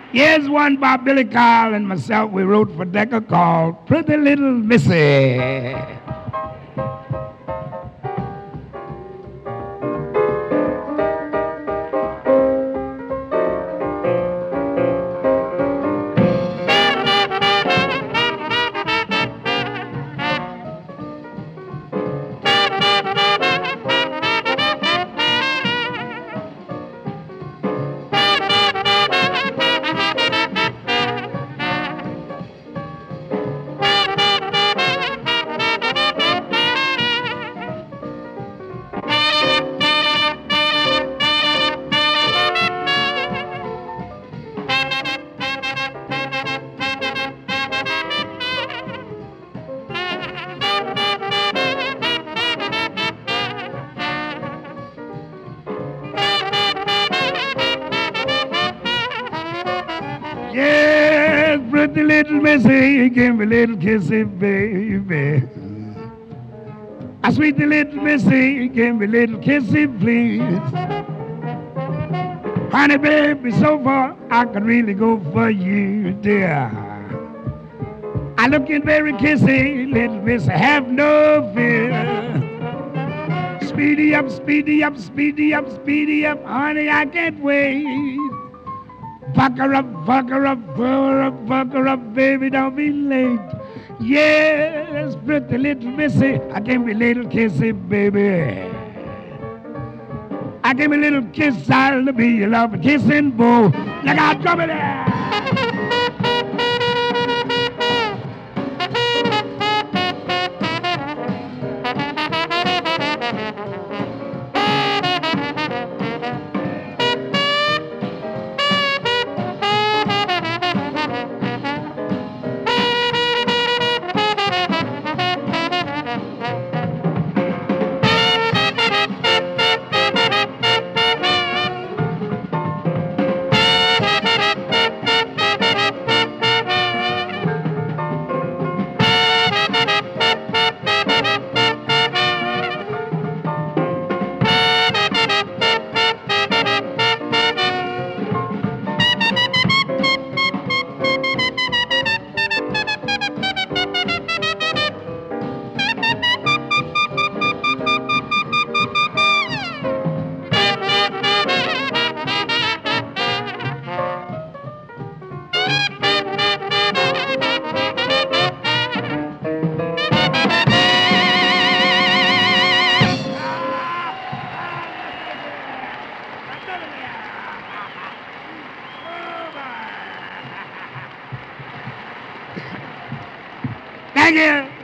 Here's one by Billy Kyle and myself. We wrote for Decca called Pretty Little Missy. Yes, pretty little missy, give me a little kissy, baby. A sweet little missy, give me a little kissy, please. Honey, baby, so far I could really go for you, dear. I looking very kissy, little missy, have no fear. Speedy up, speedy up, speedy up, speedy up, honey, I can't wait. Fuck her up, fuck her up, fuck her up, baby, don't be late. Yes, pretty little missy, I give me a little kissy, baby. I give me a little kiss, I'll be your love kissing boy. Look out, drop it there. Thank you.